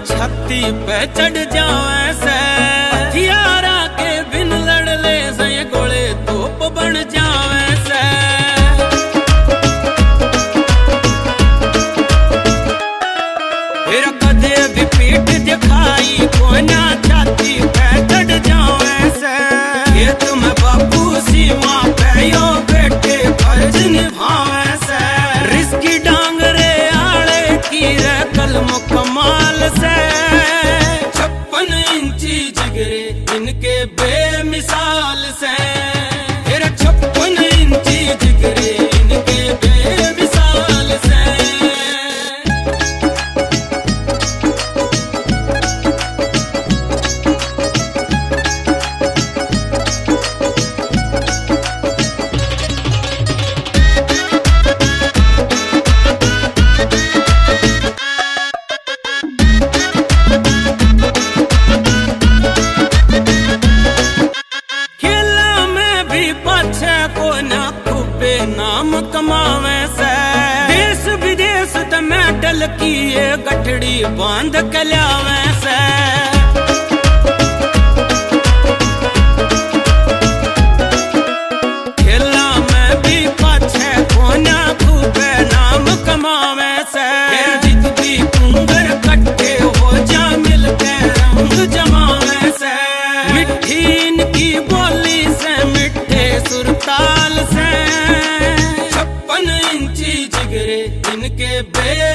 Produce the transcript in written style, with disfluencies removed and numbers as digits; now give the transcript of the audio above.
छाती पे चढ़ जावे से, हथियारा के बिन लड़ ले से, गोले तोप बन जावे से। फिर कदे भी पीठ दिखाई कोई ना, छाती पे चढ़ जावे से। ये तुम बाबू सीमा पे यो बेटे फर्ज निभावे से। रिस्की डांगरे आले की रे कलम कमाल से, 56 इंची जिगरे इनके बेमिसाल से। फिर 56 इंची जिगरे इनके बेमिसाल से। को ना खूबे नाम कमावे से, देश विदेश त मेडल किए गठड़ी बांध के लावे से। खेला में भी पाछे को ना खूबे नाम कमावे से। जीत भी कुंगर कट्टे हो जा मिलके रंग जमावे से। मिठी इनकी बोली से, मिठे सुरताल से, 56 इंची जिगरे इनके बे